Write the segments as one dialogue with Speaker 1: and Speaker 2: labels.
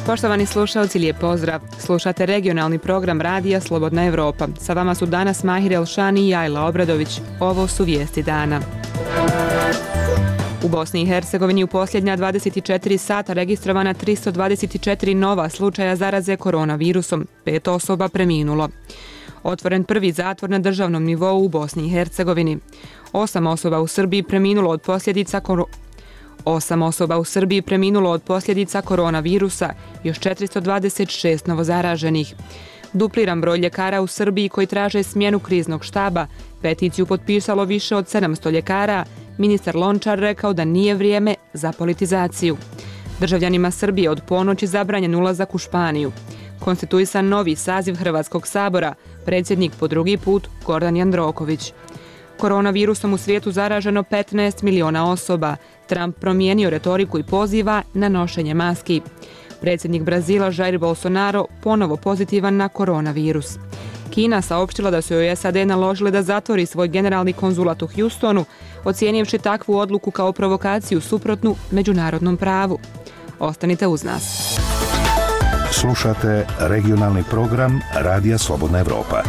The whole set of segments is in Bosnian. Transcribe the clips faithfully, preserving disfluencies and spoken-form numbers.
Speaker 1: Poštovani slušalci, lijep pozdrav. Slušate regionalni program radija Slobodna Evropa. Sa vama su danas Mahir Elšani i Ajla Obradović. Ovo su vijesti dana. U Bosni i Hercegovini u posljednja dvadeset četiri sata registrovana tristo dvadeset četiri nova slučaja zaraze koronavirusom. Pet osoba preminulo. Otvoren prvi zatvor na državnom nivou u Bosni i Hercegovini. Osam osoba u Srbiji preminulo od posljedica koro... Osam osoba u Srbiji preminulo od posljedica koronavirusa, još četiristo dvadeset šest novozaraženih. Dupliran broj ljekara u Srbiji koji traže smjenu kriznog štaba, peticiju potpisalo više od sedamsto ljekara, ministar Lončar rekao da nije vrijeme za politizaciju. Državljanima Srbije od ponoći zabranjen ulazak u Španiju. Konstituisan novi saziv Hrvatskog sabora, predsjednik po drugi put Gordan Jandroković. Koronavirusom u svijetu zaraženo petnaest miliona osoba. Trump promijenio retoriku i poziva na nošenje maski. Predsjednik Brazila Jair Bolsonaro ponovo pozitivan na koronavirus. Kina saopštila da su joj S A D naložile da zatvori svoj generalni konzulat u Houstonu, ocijenivši takvu odluku kao provokaciju suprotnu međunarodnom pravu. Ostanite uz nas.
Speaker 2: Slušate regionalni program Radija Slobodna Evropa.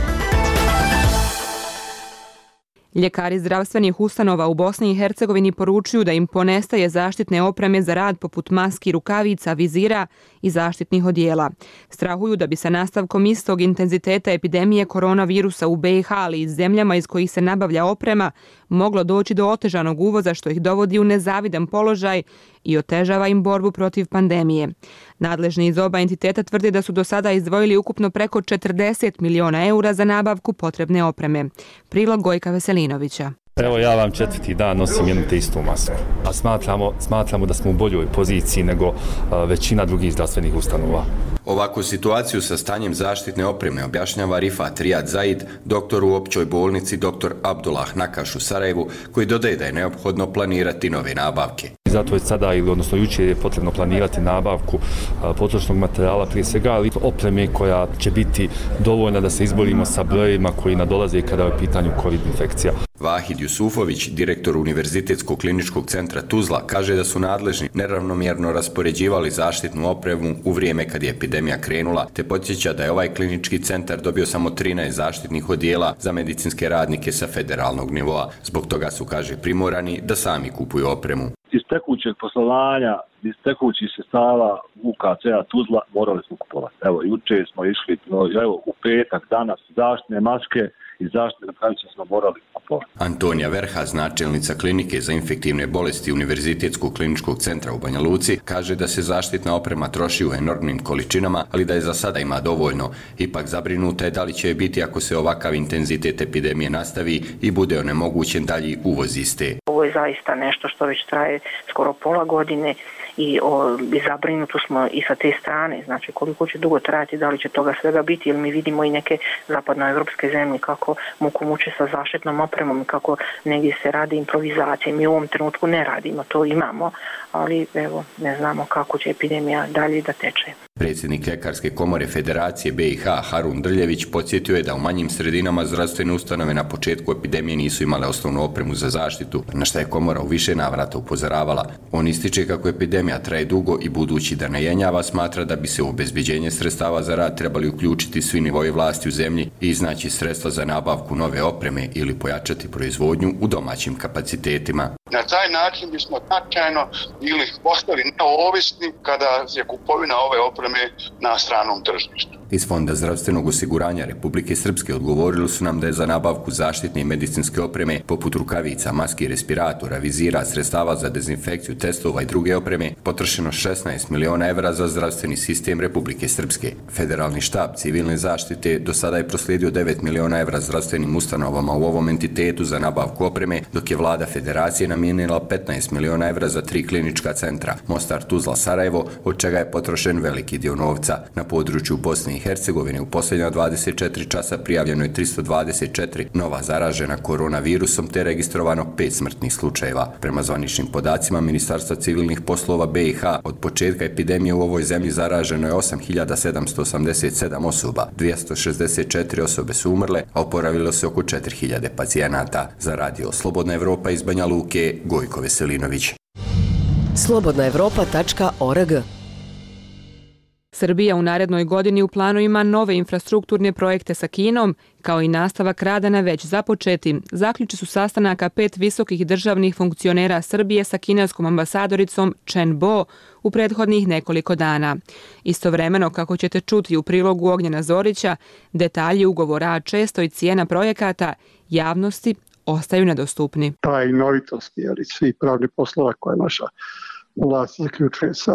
Speaker 1: Ljekari zdravstvenih ustanova u Bosni i Hercegovini poručuju da im ponestaje zaštitne opreme za rad poput maski, rukavica, vizira i zaštitnih odijela. Strahuju da bi sa nastavkom istog intenziteta epidemije koronavirusa u B i H, ali i zemljama iz kojih se nabavlja oprema, moglo doći do otežanog uvoza što ih dovodi u nezavidan položaj i otežava im borbu protiv pandemije. Nadležni iz oba entiteta tvrde da su do sada izdvojili ukupno preko četrdeset miliona eura za nabavku potrebne opreme. Prilog Gojka Veselinovića.
Speaker 3: Evo ja vam četvrti dan nosim jednu te istu masku, a smatramo, smatramo da smo u boljoj poziciji nego a, većina drugih zdravstvenih ustanova.
Speaker 4: Ovakvu situaciju sa stanjem zaštitne opreme objašnjava Rifat Rijad Zaid, doktor u općoj bolnici dr. Abdullah Nakaš u Sarajevu, koji dodaje da je neophodno planirati nove nabavke.
Speaker 3: Zato je sada, ili odnosno jučer je potrebno planirati nabavku a, potrošnog materijala, prije svega, ali opreme koja će biti dovoljna da se izborimo sa brojevima koji nadolaze kada je u pitanju COVID infekcija.
Speaker 4: Vahid Jusufović, direktor Univerzitetskog kliničkog centra Tuzla, kaže da su nadležni neravnomjerno raspoređivali zaštitnu opremu u vrijeme kad je epidemija krenula, te podsjeća da je ovaj klinički centar dobio samo trinaest zaštitnih odijela za medicinske radnike sa federalnog nivoa. Zbog toga su, kaže, primorani da sami kupuju opremu.
Speaker 5: Iz tekućeg poslovanja, iz tekućih sredstava U K C-a Tuzla morali smo kupovati. Evo, juče smo išli, evo, u petak, danas zaštitne maske i zaštitne rukavice smo morali kupovati.
Speaker 4: Antonija Verhas, načelnica klinike za infektivne bolesti Univerzitetskog kliničkog centra u Banja Luci, kaže da se zaštitna oprema troši u enormnim količinama, ali da je za sada ima dovoljno. Ipak zabrinuta je da li će biti ako se ovakav intenzitet epidemije nastavi i bude onemogućen dalji uvoz iste.
Speaker 6: Ovo je zaista nešto što već traje skoro pola godine i, o, i zabrinuti smo i sa te strane, znači koliko će dugo trajati, da li će toga svega biti, jer mi vidimo i neke zapadnoevropske zemlje kako muku muče sa zaštitnom opremom, kako negdje se radi improvizacija. Mi u ovom trenutku ne radimo, to imamo, ali evo, ne znamo kako će epidemija dalje da teče.
Speaker 4: Predsjednik Ljekarske komore Federacije B i H Harun Drljević podsjetio je da u manjim sredinama zdravstvene ustanove na početku epidemije nisu imale osnovnu opremu za zaštitu, na što je komora u više navrata upozoravala. On ističe kako epidemija traje dugo i budući da ne jenjava, smatra da bi se u obezbeđenje sredstava za rad trebali uključiti svi nivoji vlasti u zemlji i iznaći sredstva za nabavku nove opreme ili pojačati proizvodnju u domaćim kapacitetima.
Speaker 7: Na taj način bismo značajno ili postali neovisni kada je kupovina ove opreme na stranom tržištu.
Speaker 4: Iz Fonda zdravstvenog osiguranja Republike Srpske odgovorili su nam da je za nabavku zaštitne i medicinske opreme poput rukavica, maski, respiratora, vizira, sredstava za dezinfekciju, testova i druge opreme potrošeno šesnaest miliona evra za zdravstveni sistem Republike Srpske. Federalni štab civilne zaštite do sada je proslijedio devet miliona evra zdravstvenim ustanovama u ovom entitetu za nabavku opreme, dok je vlada federacije namijenila petnaest miliona evra za tri klinička centra Mostar, Tuzla, Sarajevo, od čega je potrošen veliki dio novca. Na području Bosne i Hercegovine u posljednja dvadeset četiri časa prijavljeno je tristo dvadeset četiri nova zaražena koronavirusom te registrovano pet smrtnih slučajeva. Prema zvaničnim podacima Ministarstva civilnih poslova B i H, od početka epidemije u ovoj zemlji zaraženo je osam hiljada sedamsto osamdeset sedam osoba, dvjesto šezdeset četiri osobe su umrle, a oporavilo se oko četiri hiljade pacijenata. Za radio Slobodna Evropa iz Banja Luke, Gojko Veselinović.
Speaker 8: slobodna evropa tačka org
Speaker 1: Srbija u narednoj godini u planu ima nove infrastrukturne projekte sa Kinom, kao i nastavak rada na već započetim. Zaključi su sastanaka pet visokih državnih funkcionera Srbije sa kineskom ambasadoricom Chen Bo u prethodnih nekoliko dana. Istovremeno, kako ćete čuti u prilogu Ognjena Zorića, detalji ugovora, a često i cijena projekata javnosti ostaju nedostupni.
Speaker 8: Tajnovitosti, ali svi pravni poslova koje naša vlast zaključuje sa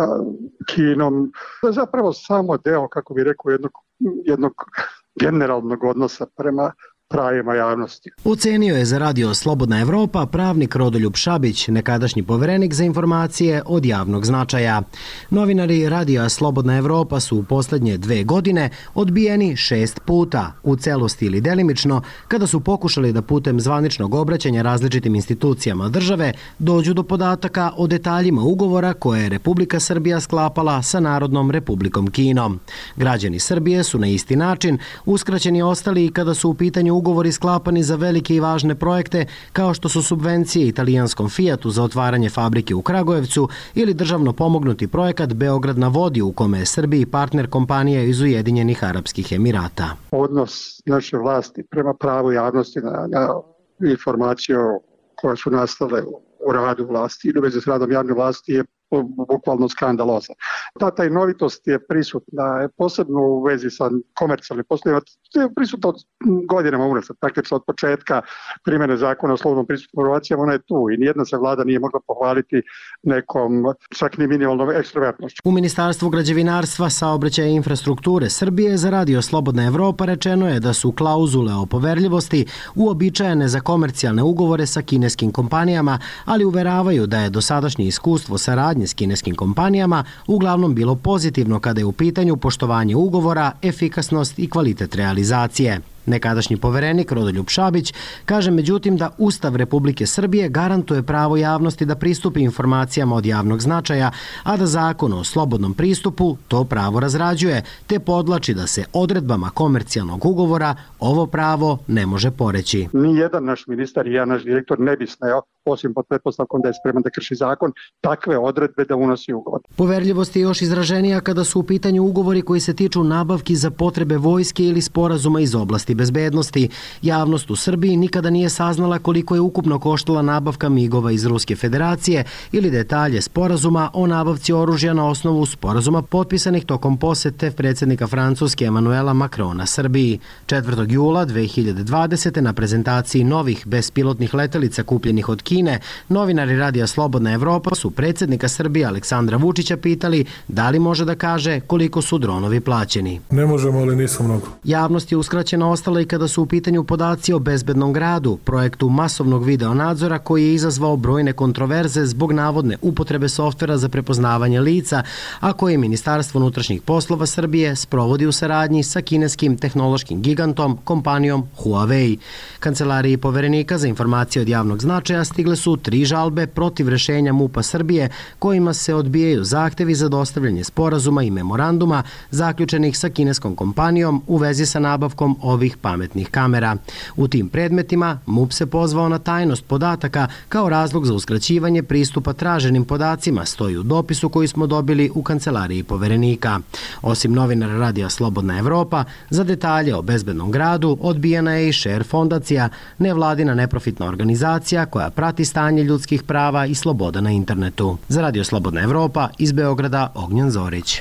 Speaker 8: Kinom, to je zapravo samo deo, kako bi rekao, jednog, jednog generalnog odnosa prema pravima javnosti.
Speaker 9: Ocenio je za radio Slobodna Evropa pravnik Rodoljub Šabić, nekadašnji poverenik za informacije od javnog značaja. Novinari radija Slobodna Evropa su u posljednje dve godine odbijeni šest puta, u celosti ili delimično, kada su pokušali da putem zvaničnog obraćanja različitim institucijama države dođu do podataka o detaljima ugovora koje je Republika Srbija sklapala sa Narodnom Republikom Kinom. Građani Srbije su na isti način uskraćeni ostali i kada su u pitanju ugovori sklapani za velike i važne projekte kao što su subvencije italijanskom Fiatu za otvaranje fabrike u Kragujevcu ili državno pomognuti projekat Beograd na vodi u kome je Srbiji partner kompanija iz Ujedinjenih Arapskih Emirata.
Speaker 8: Odnos naše vlasti prema pravu javnosti na, na informaciju koje su nastale u radu vlasti ili u vezi s radom javne vlasti je bukvalno skandaloza. Ta tajnovitost je prisutna, posebno u vezi sa komercijalnim poslovima, je prisutna od godinama unazad, praktično od početka primjene zakona o slobodnom pristupu informacijama, ona je tu i nijedna se vlada nije mogla pohvaliti nekom čak ni minimalnom ekstrovertnošću.
Speaker 9: U Ministarstvu građevinarstva, saobraćaja i infrastrukture Srbije za radio Slobodna Evropa rečeno je da su klauzule o poverljivosti uobičajene za komercijalne ugovore sa kineskim kompanijama, ali uveravaju da je dosadašnje iskustvo saradnje s kineskim kompanijama uglavnom bilo pozitivno kada je u pitanju poštovanje ugovora, efikasnost i kvalitet realizacije. Nekadašnji poverenik Rodoljub Šabić kaže međutim da Ustav Republike Srbije garantuje pravo javnosti da pristupi informacijama od javnog značaja, a da Zakon o slobodnom pristupu to pravo razrađuje, te podlači da se odredbama komercijalnog ugovora ovo pravo ne može poreći.
Speaker 8: Nijedan naš ministar i ja, naš direktor, ne bi smeo, osim pod pretpostavkom da je spreman da krši zakon, takve odredbe da unosi ugovor.
Speaker 9: Poverljivost je još izraženija kada su u pitanju ugovori koji se tiču nabavki za potrebe vojske ili sporazuma iz oblasti bezbednosti. Javnost u Srbiji nikada nije saznala koliko je ukupno koštala nabavka migova iz Ruske federacije ili detalje sporazuma o nabavci oružja na osnovu sporazuma potpisanih tokom posete predsjednika Francuske Emanuela Macrona Srbiji. četvrtog jula dve hiljade dvadesete. na prezentaciji novih bespilotnih letelica kupljenih od Kine, novinari radija Slobodna Evropa su predsjednika Srbije Aleksandra Vučića pitali da li može da kaže koliko su dronovi plaćeni.
Speaker 10: Ne možemo, ali nisu mnogo.
Speaker 9: Javnost je uskraćena ostala i kada su u pitanju podaci o bezbednom gradu, projektu masovnog videonadzora koji je izazvao brojne kontroverze zbog navodne upotrebe softvera za prepoznavanje lica, a koje Ministarstvo unutrašnjih poslova Srbije sprovodi u saradnji sa kineskim tehnološkim gigantom kompanijom Huawei. Kancelariji poverenika za informacije od javnog značaja stigle su tri žalbe protiv rešenja MUP-a Srbije kojima se odbijaju zahtevi za dostavljanje sporazuma i memoranduma zaključenih sa kineskom kompanijom u vezi sa nabavkom ovih pametnih kamera. U tim predmetima MUP se pozvao na tajnost podataka kao razlog za uskraćivanje pristupa traženim podacima, stoji u dopisu koji smo dobili u kancelariji poverenika. Osim novinara radija Slobodna Evropa, za detalje o bezbednom gradu odbijena je i Share fondacija, nevladina neprofitna organizacija koja prati stanje ljudskih prava i sloboda na internetu. Za radio Slobodna Evropa iz Beograda Ognjen Zorić.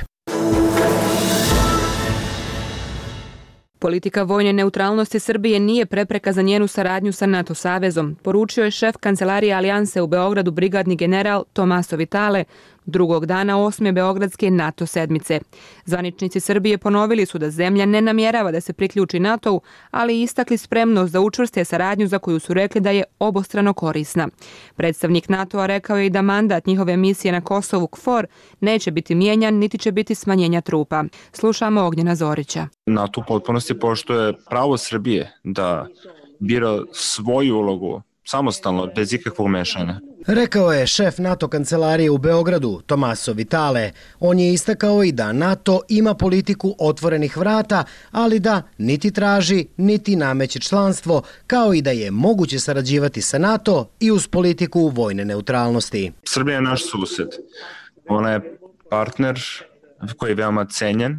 Speaker 1: Politika vojne neutralnosti Srbije nije prepreka za njenu saradnju sa NATO savezom, poručio je šef Kancelarije Alijanse u Beogradu brigadni general Tomaso Vitale drugog dana osme Beogradske NATO sedmice. Zvaničnici Srbije ponovili su da zemlja ne namjerava da se priključi NATO-u, ali i istakli spremnost da učvrste saradnju za koju su rekli da je obostrano korisna. Predstavnik NATO-a rekao je i da mandat njihove misije na Kosovu KFOR neće biti mijenjan, niti će biti smanjenja trupa. Slušamo Ognjena Zorića.
Speaker 11: NATO u potpunosti poštuje pravo Srbije da bira svoju ulogu samostalno, bez ikakvog mešanja.
Speaker 9: Rekao je šef NATO kancelarije u Beogradu, Tomaso Vitale. On je istakao i da NATO ima politiku otvorenih vrata, ali da niti traži, niti nameće članstvo, kao i da je moguće sarađivati sa NATO i uz politiku vojne neutralnosti.
Speaker 11: Srbija je naš sused. Ona je partner koji je veoma cenjen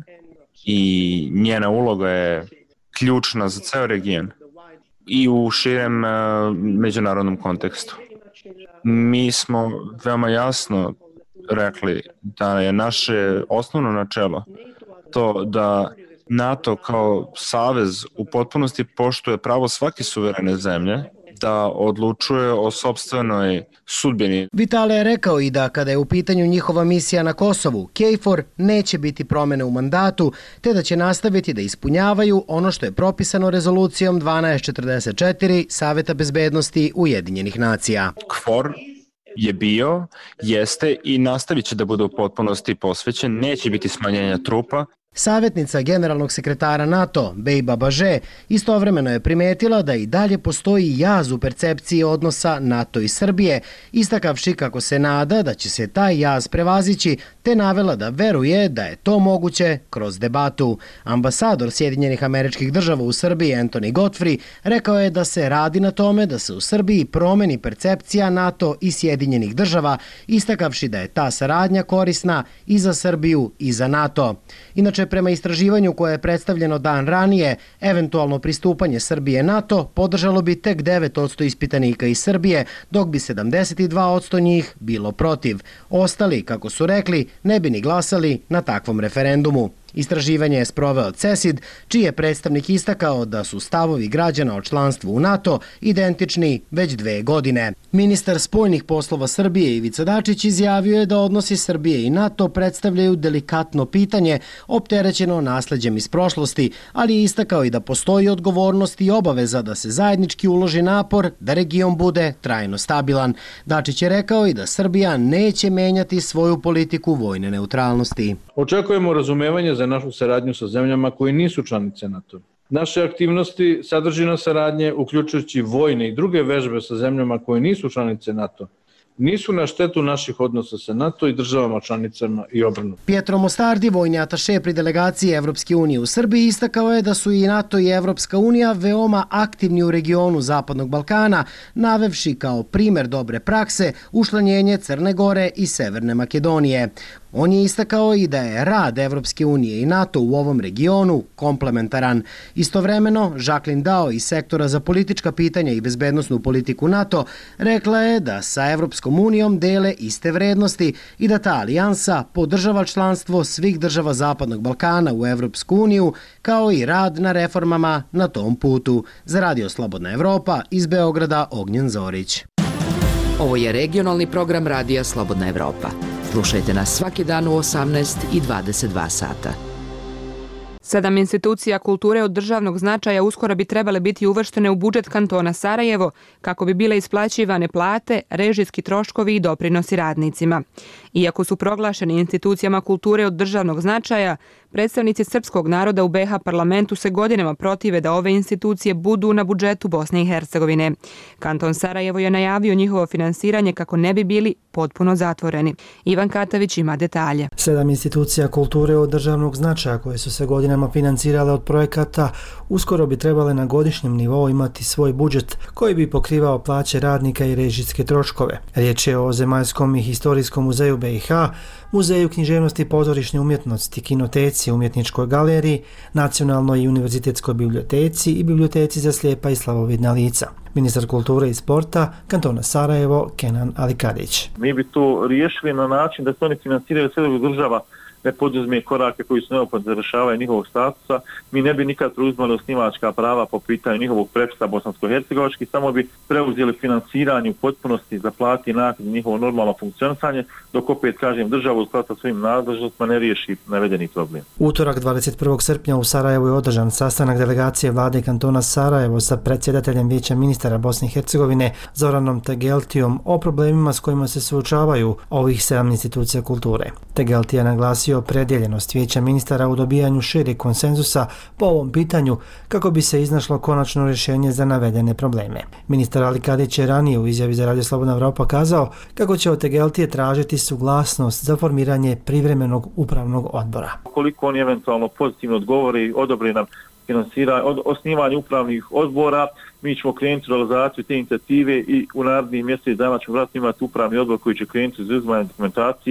Speaker 11: i njena uloga je ključna za ceo region i u širem uh, međunarodnom kontekstu. Mi smo veoma jasno rekli da je naše osnovno načelo to da NATO kao savez u potpunosti poštuje pravo svake suverene zemlje da odlučuje o sopstvenoj sudbini.
Speaker 9: Vitale je rekao i da kada je u pitanju njihova misija na Kosovu, KFOR neće biti promene u mandatu, te da će nastaviti da ispunjavaju ono što je propisano rezolucijom dvanaest četrdeset četiri Saveta bezbednosti Ujedinjenih nacija.
Speaker 11: KFOR je bio, jeste i nastavit će da bude u potpunosti posvećen, neće biti smanjenja trupa.
Speaker 9: Savjetnica generalnog sekretara NATO, Bejba Baže, istovremeno je primetila da i dalje postoji jaz u percepciji odnosa NATO i Srbije, istakavši kako se nada da će se taj jaz prevazići, te navela da veruje da je to moguće kroz debatu. Ambasador Sjedinjenih Američkih Država u Srbiji, Anthony Godfrey, rekao je da se radi na tome da se u Srbiji promeni percepcija NATO i Sjedinjenih Država, istakavši da je ta saradnja korisna i za Srbiju i za NATO. Inače, prema istraživanju koje je predstavljeno dan ranije, eventualno pristupanje Srbije NATO podržalo bi tek devet posto ispitanika iz Srbije, dok bi sedamdeset dva posto njih bilo protiv. Ostali, kako su rekli, ne bi ni glasali na takvom referendumu. Istraživanje je sproveo CESID, čiji je predstavnik istakao da su stavovi građana o članstvu u NATO identični već dve godine. Ministar spoljnih poslova Srbije Ivica Dačić izjavio je da odnosi Srbije i NATO predstavljaju delikatno pitanje opterećeno nasleđem iz prošlosti, ali je istakao i da postoji odgovornost i obaveza da se zajednički uloži napor da region bude trajno stabilan. Dačić je rekao i da Srbija neće menjati svoju politiku vojne neutralnosti.
Speaker 10: Očekujemo razumevanje za našu saradnju sa zemljama koji nisu članice NATO. Naše aktivnosti, sadržina saradnje, uključujući vojne i druge vežbe sa zemljama koje nisu članice NATO, nisu na štetu naših odnosa sa NATO i državama članicama i obrnuto.
Speaker 9: Pietro Mostardi, vojni ataše pri delegaciji Evropske unije u Srbiji, istakao je da su i NATO i Evropska unija veoma aktivni u regionu Zapadnog Balkana, navevši kao primer dobre prakse učlanjenje Crne Gore i Severne Makedonije. On je istakao i da je rad Evropske unije i NATO u ovom regionu komplementaran. Istovremeno, Jacqueline Dao iz sektora za politička pitanja i bezbednosnu politiku NATO rekla je da sa Evropskom unijom dele iste vrednosti i da ta alijansa podržava članstvo svih država Zapadnog Balkana u Evropsku uniju, kao i rad na reformama na tom putu. Za Radio Slobodna Evropa, iz Beograda, Ognjen Zorić.
Speaker 12: Ovo je regionalni program Radija Slobodna Evropa. Slušajte nas svaki dan u osamnaest i dvadeset dva sata.
Speaker 1: Sedam institucija kulture od državnog značaja uskoro bi trebale biti uvrštene u budžet kantona Sarajevo kako bi bile isplaćivane plate, režijski troškovi i doprinosi radnicima. Iako su proglašeni institucijama kulture od državnog značaja, predstavnici srpskog naroda u be ha parlamentu se godinama protive da ove institucije budu na budžetu Bosne i Hercegovine. Kanton Sarajevo je najavio njihovo finansiranje kako ne bi bili potpuno zatvoreni. Ivan Katavić ima detalje.
Speaker 13: Sedam institucija kulture od državnog značaja koje su se godinama financirale od projekata uskoro bi trebale na godišnjem nivou imati svoj budžet koji bi pokrivao plaće radnika i režijske troškove. Riječ je o Zemaljskom i historijskom muzeju be i ha, Muzeju književnosti i pozorišne umjetnosti, Kinoteci, Umjetničkoj galeriji, Nacionalnoj i univerzitetskoj biblioteci i Biblioteci za slijepa i slabovidna lica. Ministar kulture i sporta kantona Sarajevo, Kenan Alikadić.
Speaker 14: Mi bi to riješili na način da se oni finansiraju sve dok država ne poduzme korake koji su neophodni za rješavanje njihovog statusa. Mi ne bi nikad preuzmali osnivačka prava po pitanju njihovog prepisa bosansko-hercegovački, samo bi preuzeli finansiranje u potpunosti za plati i naknadu njihovo normalno funkcionisanje, dok opet, kažem, država u skladu sa svojim nadležnostima ne riješi navedeni problem.
Speaker 13: Utorak dvadeset prvog srpnja u Sarajevu je održan sastanak delegacije vlade kantona Sarajevo sa predsjedateljem Vijeća ministara Bosne i Hercegovine Zoranom Tegeltijom o problemima s kojima se suočavaju ovih sedam institucija kulture. Tegeltija naglasio predjeljenost Vijeća ministara u dobijanju šireg konsenzusa po ovom pitanju kako bi se iznašlo konačno rješenje za navedene probleme. Ministar Alikadić je ranije u izjavi za Radio Slobodna Evropa kazao kako će od Tegeltije tražiti suglasnost za formiranje privremenog upravnog odbora.
Speaker 14: Koliko oni eventualno pozitivno odgovori i odobri nam finansira, od, osnivanje upravnih odbora, mi ćemo krenuti u realizaciju te inicijative i u narednih mjesec dana ćemo vratno imati upravni odbor koji će krenuti za uzmanje dokumentacije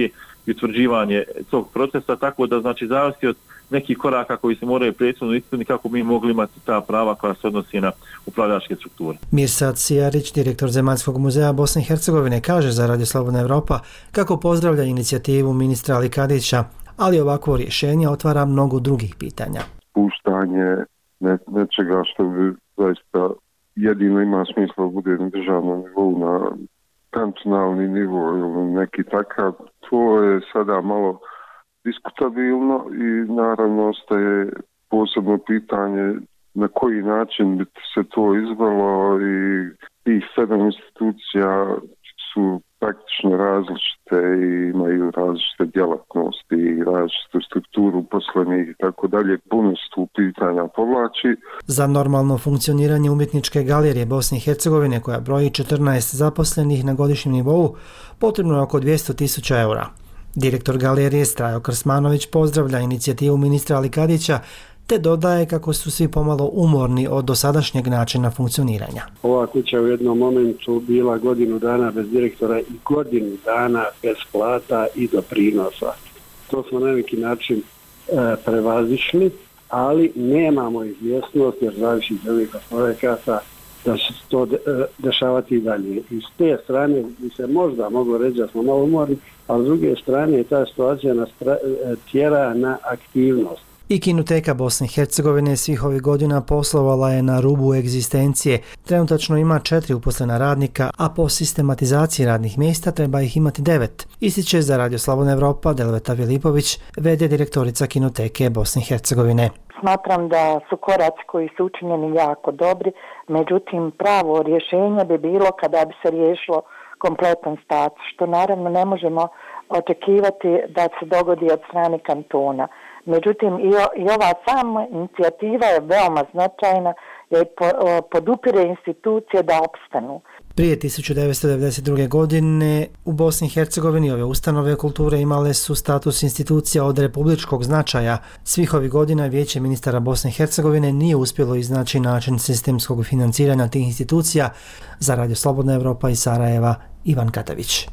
Speaker 14: i utvrđivanje tog procesa, tako da znači zavisi od nekih koraka koji se moraju prethodno ispuniti kako bi mogli imati ta prava koja se odnosi na upravljačke strukture.
Speaker 13: Mirsad Sijarić, direktor Zemaljskog muzeja Bosne i Hercegovine, kaže za Radio Slobodna Evropa kako pozdravlja inicijativu ministra Ali Kadića, ali ovakvo rješenje otvara mnogo drugih pitanja.
Speaker 15: Puštanje ne, nečega što bi zaista jedino ima smisla da bude na državnom nivou, na kantonalni nivo ili neki takav, to je sada malo diskutabilno i naravno ostaje posebno pitanje na koji način bi se to izvelo i tih sedam institucija su praktično različite i imaju različite djelatnosti i različitu strukturu poslenih i tako dalje. Puno se tu pitanja povlači.
Speaker 13: Za normalno funkcioniranje umjetničke galerije Bosne i Hercegovine, koja broji četrnaest zaposlenih na godišnjem nivou, potrebno je oko dvjesto tisuća eura. Direktor galerije Strajo Krsmanović pozdravlja inicijativu ministra Ali Kadića te dodaje kako su svi pomalo umorni od dosadašnjeg načina funkcioniranja.
Speaker 16: Ova kuća u jednom momentu bila godinu dana bez direktora i godinu dana bez plata i doprinosa. To smo na neki način e, prevazišli, ali nemamo izvjesnost jer zavisi iz ovih projekata da će se to de, e, dešavati i dalje. I s te strane bi se možda moglo reći da smo malo umorni, a s druge strane ta situacija nas pra, e, tjera na aktivnost.
Speaker 13: I Kinoteka Bosne i Hercegovine svih ovih godina poslovala je na rubu egzistencije. Trenutačno ima četiri uposlena radnika, a po sistematizaciji radnih mjesta treba ih imati devet. Ističe za Radio Slobodna Evropa Delveta Filipović, v d direktorica Kinoteke Bosne i Hercegovine.
Speaker 17: Smatram da su koraci koji su učinjeni jako dobri, međutim pravo rješenje bi bilo kada bi se riješilo kompletan status, što naravno ne možemo očekivati da se dogodi od strane kantona. Međutim, i, o, i ova sama inicijativa je veoma značajna jer po, o, podupire institucije da opstanu.
Speaker 13: Prije tisuću devetsto devedeset druge. godine u Bosni i Hercegovini ove ustanove kulture imale su status institucija od republičkog značaja. Svih ovih godina Vijeće ministara Bosne i Hercegovine nije uspjelo iznaći način sistemskog financiranja tih institucija. Za Radio Slobodna Evropa iz Sarajeva, Ivan Katavić.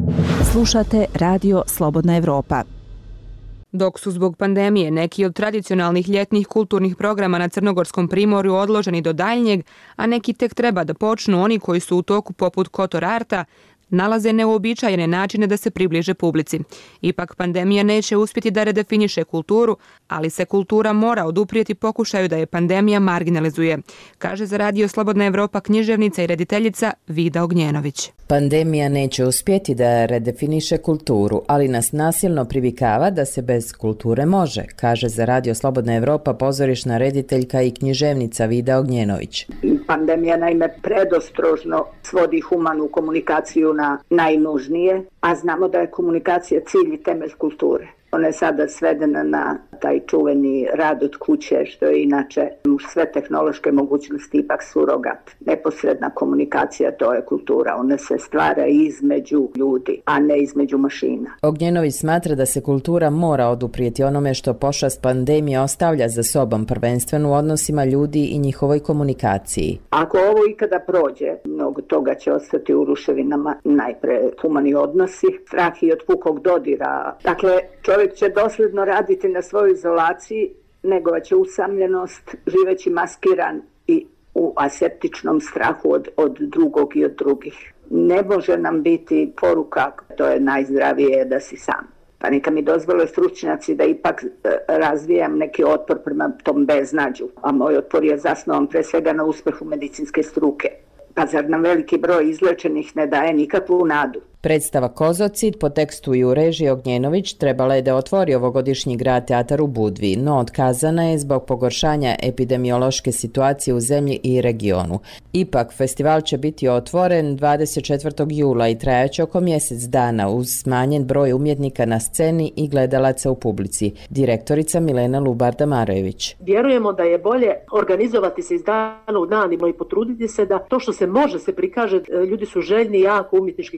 Speaker 18: Slušate Radio Slobodna Evropa.
Speaker 1: Dok su zbog pandemije neki od tradicionalnih ljetnih kulturnih programa na Crnogorskom primorju odloženi do daljnjeg, a neki tek treba da počnu, oni koji su u toku poput Kotor Arta, nalaze neuobičajene načine da se približe publici. Ipak pandemija neće uspjeti da redefiniše kulturu, ali se kultura mora oduprijeti pokušaju da je pandemija marginalizuje, kaže za Radio Slobodna Evropa književnica i rediteljica Vida Ognjenović.
Speaker 19: Pandemija neće uspjeti da redefiniše kulturu, ali nas nasilno privikava da se bez kulture može, kaže za Radio Slobodna Evropa pozorišna rediteljka i književnica Vida Ognjenović.
Speaker 20: Pandemija naime predostrožno svodi humanu komunikaciju na najnužnije, a znamo da je komunikacija cilj i temelj kulture. Ona je sada svedena na taj čuveni rad od kuće, što je inače uz sve tehnološke mogućnosti ipak surogat. Neposredna komunikacija, to je kultura. Ona se stvara između ljudi, a ne između mašina.
Speaker 19: Ognjenović smatra da se kultura mora oduprijeti onome što pošast pandemije ostavlja za sobom, prvenstveno u odnosima ljudi i njihovoj komunikaciji.
Speaker 20: Ako ovo ikada prođe, mnogo toga će ostati u ruševinama. Najpre humani odnosi, strah i od pukog dodira. Dakle, čovjek će dosljedno raditi na svojoj izolaciji, negovaće usamljenost, živeći maskiran i u aseptičnom strahu od, od drugog i od drugih. Ne može nam biti poruka, to je najzdravije da si sam. Pa neka mi dozvole stručnjaci da ipak e, razvijam neki otpor prema tom beznađu, a moj otpor je zasnovan pre svega na uspehu medicinske struke. Pa zar nam veliki broj izlečenih ne daje nikakvu nadu?
Speaker 19: Predstava Kozocid po tekstu i u režiji Ognjenović trebala je da otvori ovogodišnji grad teatar u Budvi, no otkazana je zbog pogoršanja epidemiološke situacije u zemlji i regionu. Ipak, festival će biti otvoren dvadeset četvrtog jula i trajaće oko mjesec dana uz smanjen broj umjetnika na sceni i gledalaca u publici. Direktorica Milena Lubarda-Marojević.
Speaker 21: Vjerujemo da je bolje organizovati se iz dana u dan i potruditi se da to što se može se prikaže, ljudi su željni jako umjetničkih sadržaja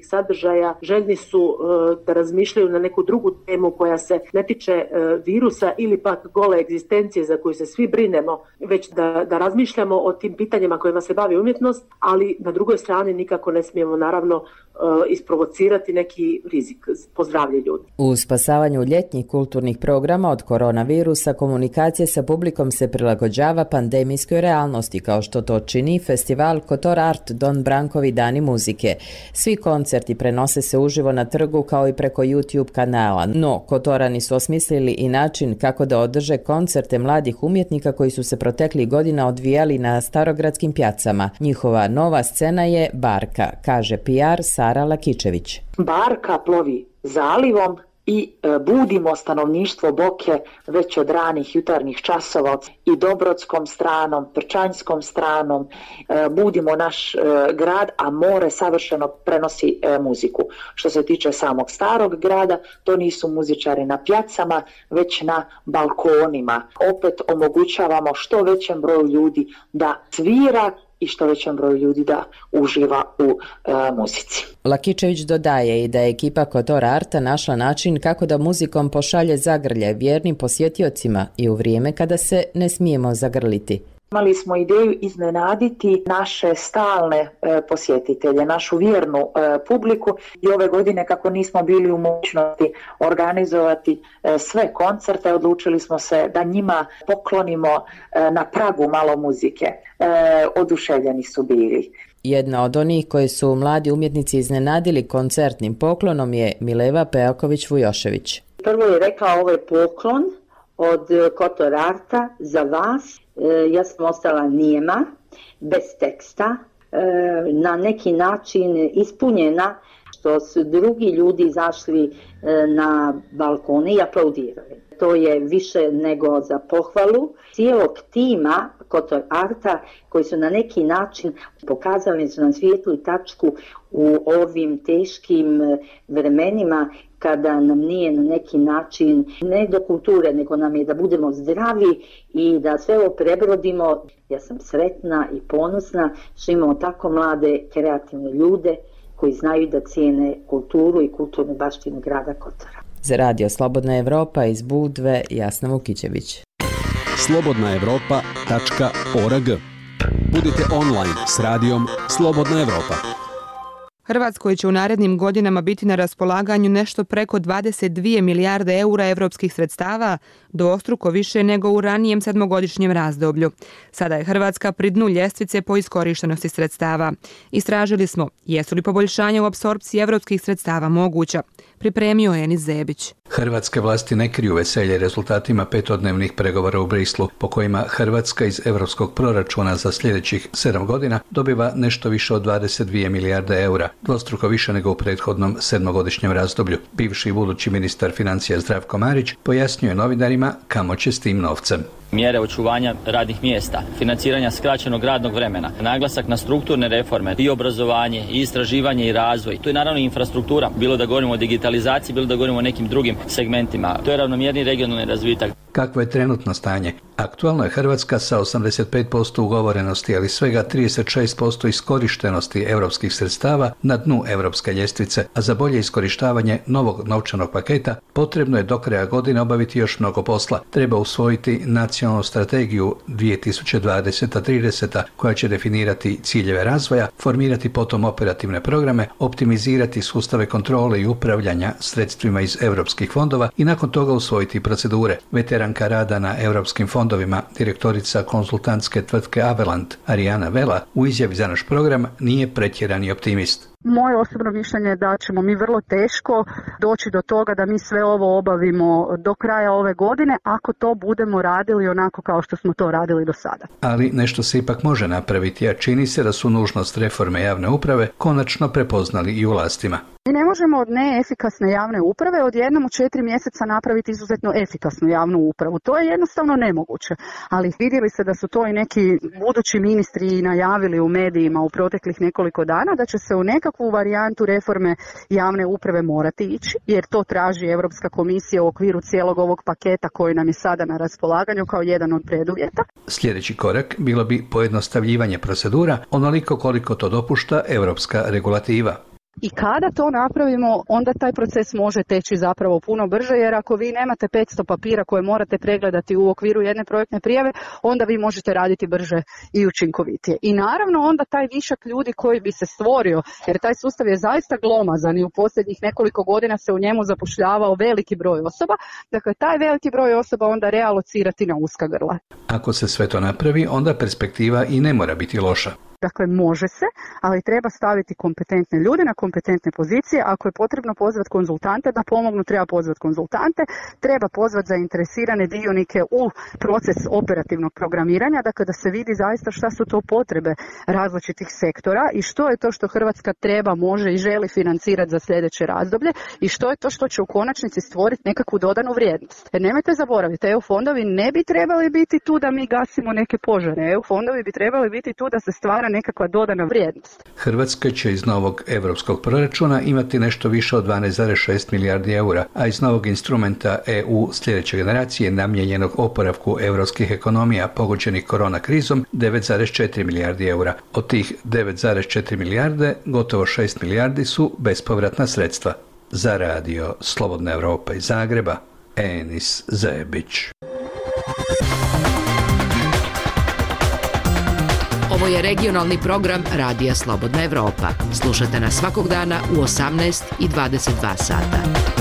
Speaker 21: sadržaja, željni su da razmišljaju na neku drugu temu koja se ne tiče virusa ili pak gole egzistencije za koju se svi brinemo, već da, da razmišljamo o tim pitanjima kojima se bavi umjetnost, ali na drugoj strani nikako ne smijemo naravno isprovocirati neki rizik po zdravlje ljudi.
Speaker 19: U spasavanju ljetnjih kulturnih programa od koronavirusa komunikacija sa publikom se prilagođava pandemijskoj realnosti, kao što to čini festival Kotor Art Don Brankovi dani muzike. Svi koncerti prenose se uživo na trgu kao i preko YouTube kanala, no Kotorani su osmislili i način kako da održe koncerte mladih umjetnika koji su se proteklih godina odvijali na starogradskim pjacama. Njihova nova scena je Barka, kaže P R Sara Lakičević.
Speaker 2: Barka plovi zalivom i e, budimo stanovništvo Boke već od ranih jutarnjih časova i Dobrodskom stranom, Prčanjskom stranom, e, budimo naš e, grad, a more savršeno prenosi e, muziku. Što se tiče samog starog grada, to nisu muzičari na pjacama, već na balkonima. Opet omogućavamo što većem broju ljudi da svira i što većem broju ljudi da uživa u e, muzici.
Speaker 19: Lakičević dodaje i da je ekipa Kotor Arta našla način kako da muzikom pošalje zagrlje vjernim posjetiocima i u vrijeme kada se ne smijemo zagrliti.
Speaker 2: Imali smo ideju iznenaditi naše stalne e, posjetitelje, našu vjernu e, publiku i ove godine kako nismo bili u mogućnosti organizovati e, sve koncerte, odlučili smo se da njima poklonimo e, na pragu malo muzike. E, oduševljeni su bili.
Speaker 19: Jedna od onih koji su mladi umjetnici iznenadili koncertnim poklonom je Mileva Pejaković-Vujošević.
Speaker 21: Prvo je rekao ovaj poklon od Kotor Arta za vas. Ja sam ostala nijema, bez teksta, na neki način ispunjena što su drugi ljudi izašli na balkone i aplaudirali. To je više nego za pohvalu cijelog tima Kotor Arta koji su na neki način pokazali su nam svijetlu tačku u ovim teškim vremenima kada nam nije na neki način ne do kulture, nego nam je da budemo zdravi i da sve ovo prebrodimo. Ja sam sretna i ponosna što imamo tako mlade, kreativne ljude koji znaju da cijene kulturu i kulturnu baštinu grada Kotora.
Speaker 19: Za Radio Slobodna Evropa iz Budve, Jasna Vukićević.
Speaker 22: slobodna evropa tačka org. Budite online s radijom Slobodna Evropa.
Speaker 1: Hrvatskoj će u narednim godinama biti na raspolaganju nešto preko dvadeset dvije milijarde eura evropskih sredstava, dvostruko više nego u ranijem sedmogodišnjem razdoblju. Sada je Hrvatska pri dnu ljestvice po iskorištenosti sredstava. Istražili smo jesu li poboljšanja u apsorpciji evropskih sredstava moguća. Pripremio je Enis Zebić.
Speaker 23: Hrvatske vlasti ne kriju veselje rezultatima petodnevnih pregovora u Brislu, po kojima Hrvatska iz evropskog proračuna za sljedećih sedam godina dobiva nešto više od dvadeset dvije milijarde eura, dvostruko više nego u prethodnom sedmogodišnjem razdoblju. Bivši i budući ministar financija Zdravko Marić pojasnio je novinarima kamo će s tim novcem.
Speaker 24: Mjere očuvanja radnih mjesta, financiranja skraćenog radnog vremena, naglasak na strukturne reforme i obrazovanje i istraživanje i razvoj. To je naravno infrastruktura, bilo da govorimo o digitalizaciji, bilo da govorimo o nekim drugim segmentima. To je ravnomjerni regionalni razvitak.
Speaker 23: Kakvo je trenutno stanje? Aktualno je Hrvatska sa osamdeset pet posto ugovorenosti, ali svega trideset šest posto iskorištenosti europskih sredstava na dnu europske ljestvice, a za bolje iskorištavanje novog novčanog paketa potrebno je do kraja godine obaviti još mnogo posla. Treba usvojiti nacionalnu strategiju dvije tisuće dvadeseta do trideseta koja će definirati ciljeve razvoja, formirati potom operativne programe, optimizirati sustave kontrole i upravljanja sredstvima iz europskih fondova i nakon toga usvojiti procedure. Veteranka rada na europskim fondovima, direktorica konzultantske tvrtke Avelant, Arijana Vela, u izjavi za naš program nije pretjerani optimist.
Speaker 25: Moje osobno mišljenje je da ćemo mi vrlo teško doći do toga da mi sve ovo obavimo do kraja ove godine ako to budemo radili onako kao što smo to radili do sada.
Speaker 23: Ali nešto se ipak može napraviti, a čini se da su nužnost reforme javne uprave konačno prepoznali i u vlastima.
Speaker 25: Mi ne možemo od neefikasne javne uprave odjednom u četiri mjeseca napraviti izuzetno efikasnu javnu upravu. To je jednostavno nemoguće. Ali vidjeli se da su to i neki budući ministri najavili u medijima u proteklih nekoliko dana da će se u nekakvu varijantu reforme javne uprave morati ići, jer to traži Europska komisija u okviru cijelog ovog paketa koji nam je sada na raspolaganju kao jedan od preduvjeta.
Speaker 23: Sljedeći korak bilo bi pojednostavljivanje procedura onoliko koliko to dopušta europska regulativa.
Speaker 25: I kada to napravimo, onda taj proces može teći zapravo puno brže, jer ako vi nemate petsto papira koje morate pregledati u okviru jedne projektne prijave, onda vi možete raditi brže i učinkovitije. I naravno onda taj višak ljudi koji bi se stvorio, jer taj sustav je zaista glomazan i u posljednjih nekoliko godina se u njemu zapošljavao veliki broj osoba, dakle taj veliki broj osoba onda realocirati na uska grla.
Speaker 23: Ako se sve to napravi, onda perspektiva i ne mora biti loša.
Speaker 25: Dakle, može se, ali treba staviti kompetentne ljude na kompetentne pozicije. Ako je potrebno pozvati konzultante da pomognu, treba pozvati konzultante, treba pozvati zainteresirane dionike u proces operativnog programiranja, dakle da se vidi zaista šta su to potrebe različitih sektora i što je to što Hrvatska treba, može i želi financirati za sljedeće razdoblje i što je to što će u konačnici stvoriti nekakvu dodanu vrijednost. Jer nemojte zaboraviti, E U fondovi ne bi trebali biti tu da mi gasimo neke požare. E U fondovi bi trebali biti tu da se stvara nekakva dodana vrijednost.
Speaker 23: Hrvatska će iz novog europskog proračuna imati nešto više od dvanaest zarez šest milijardi eura, a iz novog instrumenta E U sljedeće generacije namijenjenog oporavku europskih ekonomija pogođenih korona krizom devet zarez četiri milijardi eura. Od tih devet zarez četiri milijarde, gotovo šest milijardi su bespovratna sredstva. Za radio Slobodna Evropa iz Zagreba, Enis Zebić.
Speaker 12: Ovo je regionalni program Radija Slobodna Evropa. Slušate nas svakog dana u osamnaest i dvadeset dva sata.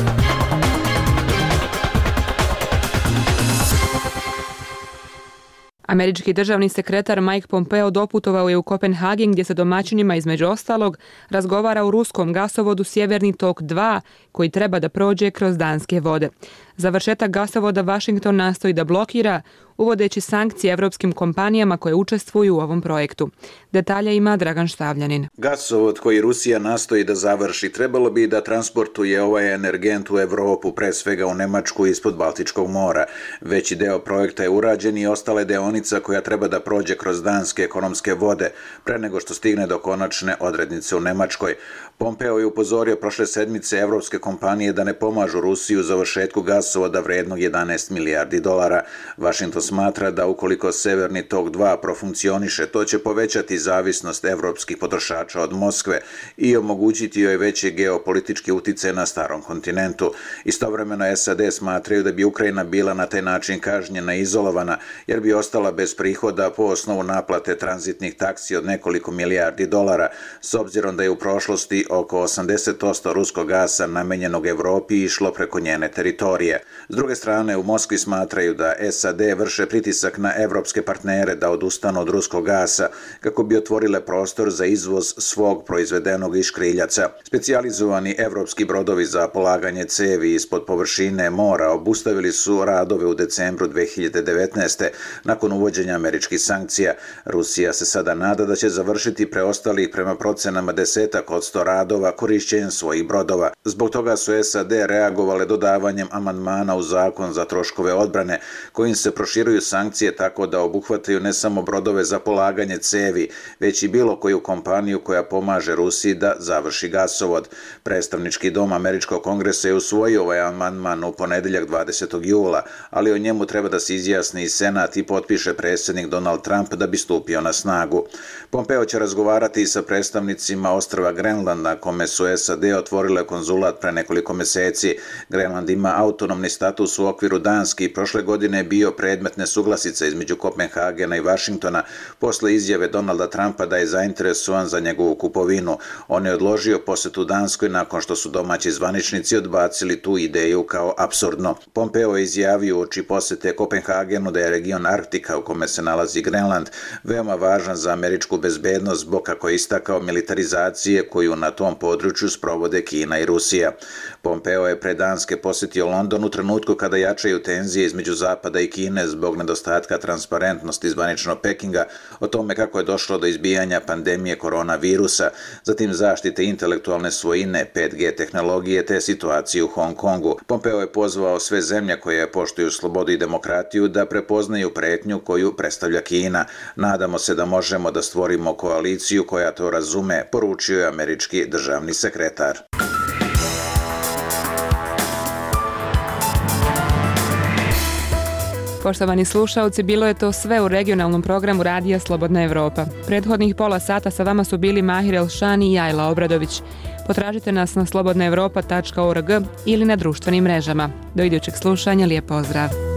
Speaker 1: Američki državni sekretar Mike Pompeo doputovao je u Kopenhagen gdje se domaćinima između ostalog razgovara o ruskom gasovodu Sjeverni tok dva koji treba da prođe kroz danske vode. Završetak gasovoda Washington nastoji da blokira, uvodeći sankcije evropskim kompanijama koje učestvuju u ovom projektu. Detalje ima Dragan Štavljanin.
Speaker 3: Gasovod koji Rusija nastoji da završi trebalo bi da transportuje ovaj energent u Evropu, pre svega u Nemačku ispod Baltičkog mora. Veći deo projekta je urađen i ostale deonica koja treba da prođe kroz danske ekonomske vode, pre nego što stigne do konačne odrednice u Nemačkoj. Pompeo je upozorio prošle sedmice evropske kompanije da ne pomažu Rusiji u završetku gasovoda vrednog jedanaest milijardi dolara. Washington smatra da ukoliko Severni tok dva profunkcioniše, to će povećati zavisnost evropskih potrošača od Moskve i omogućiti joj veći geopolitički uticaj na starom kontinentu. Istovremeno S A D smatraju da bi Ukrajina bila na taj način kažnjena i izolovana, jer bi ostala bez prihoda po osnovu naplate tranzitnih taksi od nekoliko milijardi dolara, s obzirom da je u prošlosti oko osamdeset posto ruskog gasa namenjenog Evropi išlo preko njene teritorije. S druge strane, u Moskvi smatraju da S A D vrše pritisak na evropske partnere da odustanu od ruskog gasa kako bi otvorile prostor za izvoz svog proizvedenog iz škriljaca. Specijalizovani evropski brodovi za polaganje cevi ispod površine mora obustavili su radove u decembru dve hiljade devetnaeste. nakon uvođenja američkih sankcija. Rusija se sada nada da će završiti preostalih prema procenama desetak od sto radova korišćenjem svojih brodova. Zbog toga su S A D reagovale dodavanjem amandmana u zakon za troškove odbrane, kojim se proširuju sankcije tako da obuhvataju ne samo brodove za polaganje cevi, već i bilo koju kompaniju koja pomaže Rusiji da završi gasovod. Predstavnički dom Američkog kongresa je usvojio ovaj amandman u ponedeljak dvadesetog jula, ali o njemu treba da se izjasni i Senat i potpiše predsjednik Donald Trump da bi stupio na snagu. Pompeo će razgovarati sa predstavnicima ostrva Grenland, na kome su S A D otvorile konzulat pre nekoliko meseci. Grenland ima autonomni status u okviru Danske i prošle godine je bio predmet nesuglasice između Kopenhagena i Vašingtona posle izjave Donalda Trumpa da je zainteresovan za njegovu kupovinu. On je odložio posetu Danskoj nakon što su domaći zvaničnici odbacili tu ideju kao apsurdno. Pompeo je izjavio uoči posete Kopenhagenu da je region Arktika u kome se nalazi Grenland veoma važan za američku bezbednost zbog, kako je istakao, militarizacije koju na tom području sprovode Kina i Rusija. Pompeo je pre Danske posjetio London u trenutku kada jačaju tenzije između Zapada i Kine zbog nedostatka transparentnosti zvaničnog Pekinga o tome kako je došlo do izbijanja pandemije koronavirusa, zatim zaštite intelektualne svojine, pet G tehnologije te situaciju u Hong Kongu. Pompeo je pozvao sve zemlje koje poštuju slobodu i demokratiju da prepoznaju pretnju koju predstavlja Kina. Nadamo se da možemo da stvorimo koaliciju koja to razume, poručio je američki državni sekretar.
Speaker 1: Poštovani slušaoci, bilo je to sve u regionalnom programu Radija Slobodna Evropa. Prethodnih pola sata sa vama su bili Mahir Elšani i Ajla Obradović. Potražite nas na slobodna evropa tačka org ili na društvenim mrežama. Do idućeg slušanja, lijep pozdrav!